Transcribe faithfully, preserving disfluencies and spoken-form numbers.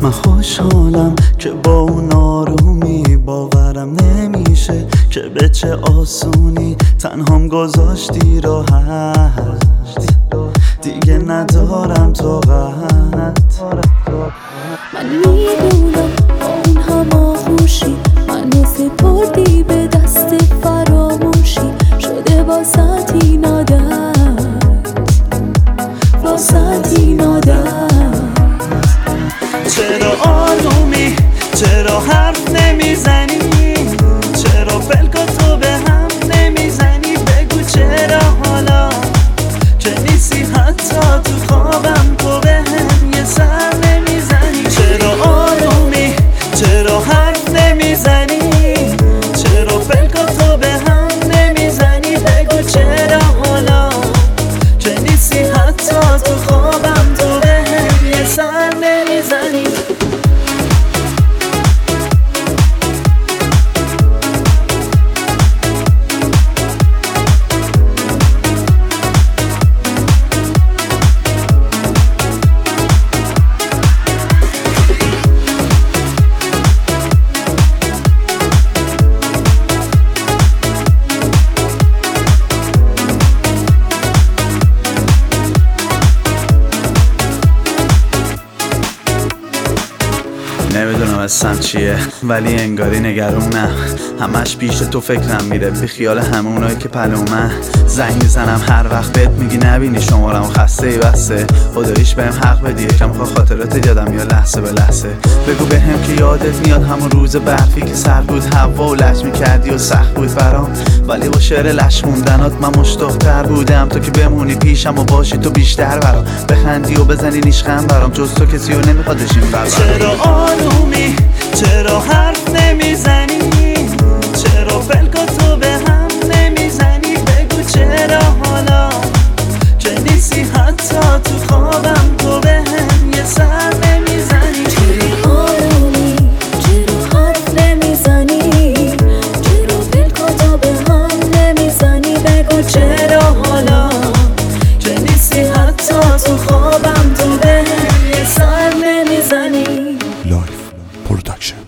من خوشحالم که با اون آرومی باورم نمیشه که به چه آسونی تنهام گذاشتی راحت. دیگه ندارم طاقت. من میدونم با اون هم آغوشی منو سپردی به دست فراموشی، شده واسط این عادت، واسط این عادت. چرا آرومی؟ چرا حرف نمیزنی؟ چرا فلکاتو به هم نمیزنی؟ بگو چرا حالا که نیستی حتی تو خوابم تو به هم یه سر نمیزنی؟ چرا آرومی؟ چرا حرف نمیزنی؟ چرا فلکاتو به هم نمیزنی؟ بگو چرا حالا که نیستی حتی تو خوابم تو به هم یه سر نمیزنی؟ نمیدونم اصلا چیه ولی انگاری نگرونم، همش پیش تو فکرم میره بی خیال همونایی که پلومن. زنگ میزنم هر وقت بهت میگی نبینی شمارم خسته ای بسته. خداییش بهم حق بدی یکم خواه خاطرات یادم یا لحظه به لحظه. بگو بهم که یادت میاد همون روز برفی که سر بود هوا و لش میکردی و سخت بود برام، ولی با شعر لش موندنات من مشتاق‌تر بودم. تو که بمونی پیشم و باشی تو بیشتر برام، بخندی و بزنی نیشخند برام، جز تو کسی رو نمیخوادش این بر. چرا آرومی؟ چرا حرف نمیزنی؟ چرا فلکاتو به هم نمیزنی؟ بگو چرا حالا که نیستی حتی تو خوابم تو به هم یه سر نمیزنی؟ چرا آرومی؟ چرا حرف نمیزنی؟ چرا فلکاتو به هم نمیزنی؟ بگو چرا حالا که نیستی حتی تو خوابم تو به هم یه سر نمیزنی؟ لایف پروداکشن.